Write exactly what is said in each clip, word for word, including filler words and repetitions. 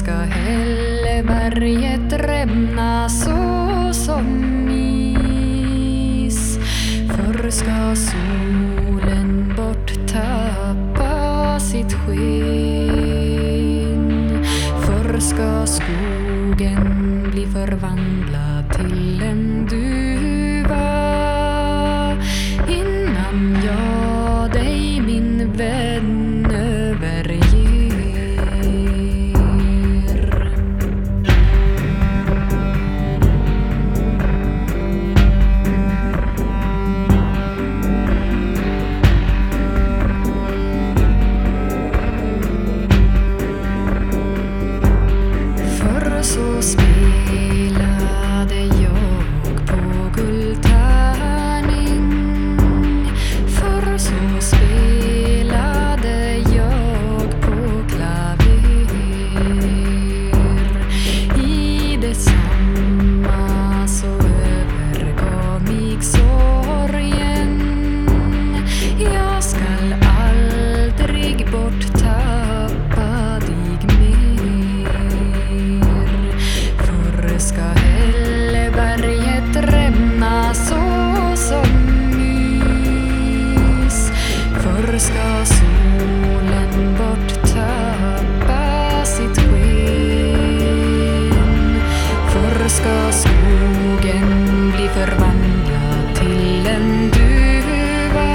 ska hälleberget rämna så som is. Förr ska solen bort tappa sitt sken. Förr ska skogen bli förvandlad till en duva. Innan jag dig, min vän, överger. Förr så spelade jag på guldtärning. Förr så spelade jag på klaver. I detsamma så övergav mig sorgen. Jag skall aldrig borttappa dig mer. Förr ska hälleberget rämna så som is. Förr ska solen borttappa sitt sken. Förr ska skogen bli förvandlad till en duva.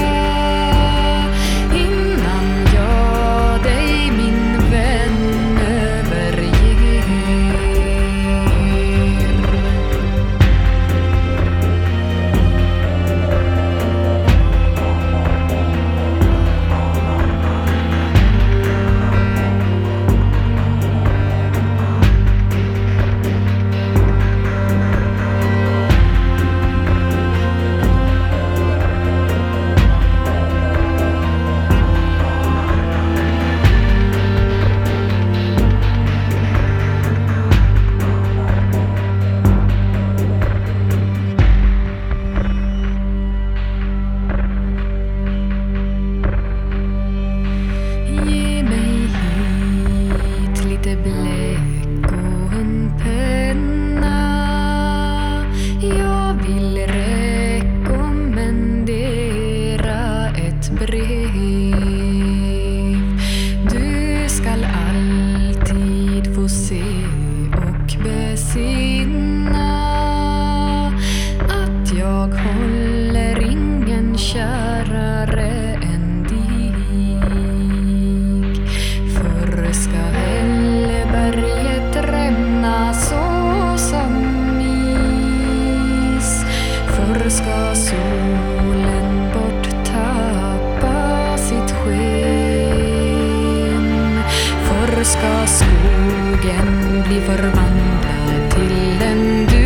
Innan jag dig, min vän, överger. Ge mig hit lite bläck och en penna. Jag vill rekommendera ett brev. Du skall alltid få se och besinna att jag håller ingen kärare än dig. Förr ska hälleberget rämna så som is. Förr ska solen borttappa sitt sken. Förr ska skogen bli förvandlad till en duva.